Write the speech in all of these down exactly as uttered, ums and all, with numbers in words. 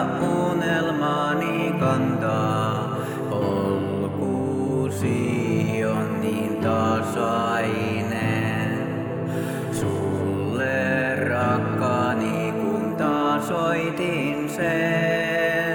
unelmani kantaa. Polkusi on niin tasainen. Sulle rakkaani kun taas soitin sen.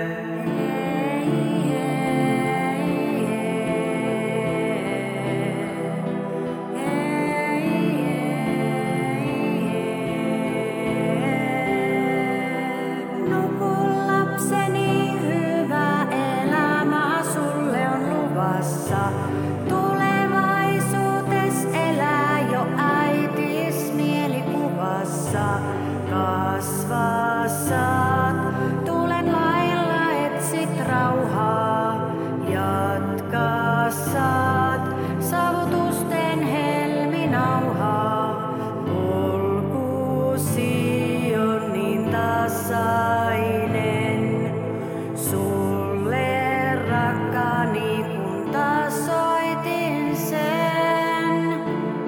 Tulevaisuutes elää jo äitis mielikuvassa. Kasvaa saat, tulen lailla etsit rauhaa. Jatkaa saat, saavutusten helminauhaa. Polkusi on niin tasainen. Sulle rakkaani kun taas soitin sen.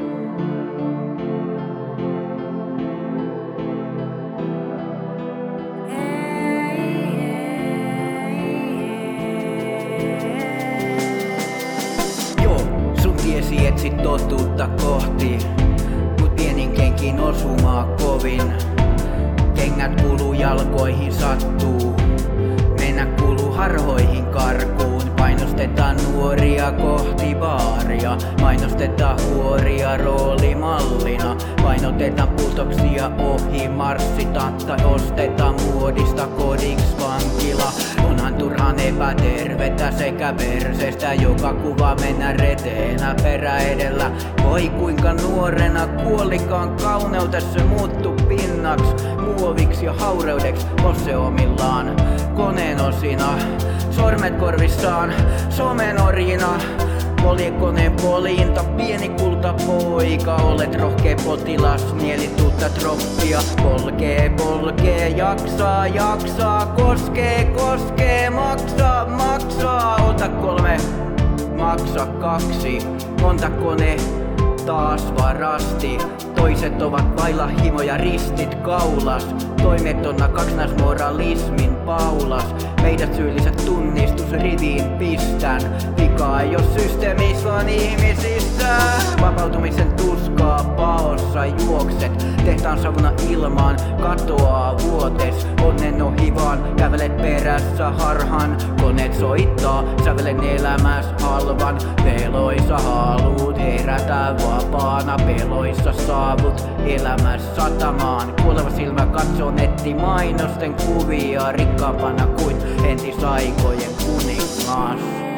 Joo, sun tiesi etsit totuutta kohti, mut pienin kenkin osumaa kovin. Kengät kuluu jalkoihin sattuu, mennä kuluu harhoihin karkuun. Painostetaan nuoria kohti baaria, mainostetaan huoria roolimallina. Painotetaan puutoksia ohi, marssitaan tai ostetaan muodista kodiks vankila. Onhan turhaan epätervetä sekä perseestä, joka kuva mennä reteenä perä edellä. Voi kuinka nuorena kuolikaan kauneutessa muuttu pinnaks, muoviksi ja haureudeksi posseomillaan. Koneen osina, sormet korvissaan, somenorina. Poljekoneen polinta, pieni kultapoika. Olet rohkea potilas, mielituutta troppia. Polkee, polkee, jaksaa, jaksaa. Koskee, koskee, maksaa, maksaa. Ota kolme, maksa kaksi. Montako ne taas varasti? Toiset ovat vailla himoja, ristit kaulas. Toimetonna kaksinaismoralismin paulas. Meidät syylliset tunnistusriviin pistän. Vikaa jos systeemissä on ihmisissä. Vapautumisen tuskaa paossa juokset. Tehtaan savuna ilmaan katoaa vuotes. Onnen ohi vaan kävelet perässä harhan. Koneet soittaa, sävelen elämäs halvan. Peloissa haluut herätä vapaana. Peloissa saavut elämäs satamaan. Kuoleva silmä katsoo nettimainosten kuvia. Rikkaampana kuin entisaikojen kuningas.